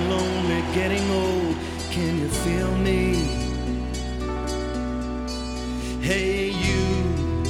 lonely, getting old. Can you feel me? Hey,